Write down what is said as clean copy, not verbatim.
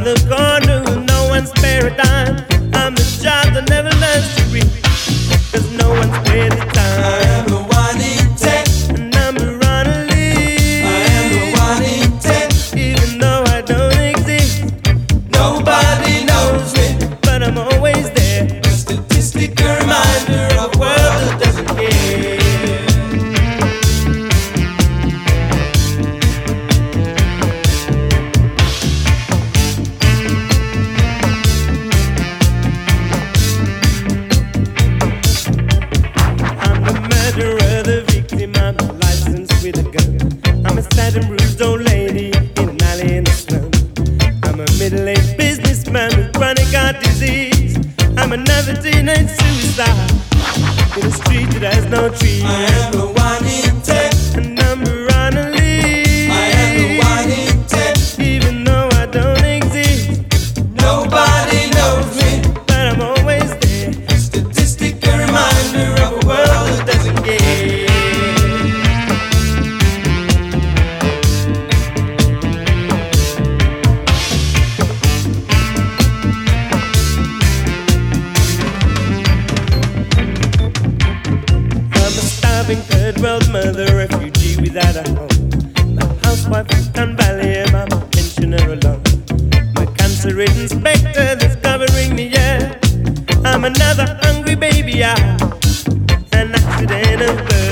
the corner with no one's spare a dime. I'm the child that never learns to read, 'cause no one's paid the time. I am the one in 10. Number on a list. I am the one in 10. Even though I don't exist, Nobody knows me. but I'm always there. A statistic, a reminder of a world that doesn't care. I'm the murderer, the victim, I'm the license with a gun. I'm a sad and bruised old lady in an alley in the slum. I'm a middle-aged businessman with chronic heart disease. I'm another teenage suicide in a street that has no trees. I am the one in 10. A number on a list. I am the one in 10. Even though I don't exist, Nobody knows me. but I'm always there. A statistic, a reminder of a world that doesn't care. I'm a starving third world mother, refugee without a home. My housewife in Cannes Valley, and I'm a pensioner alone. My cancer-ridden specter that's covering the air. I'm another hungry baby, an accident of birth.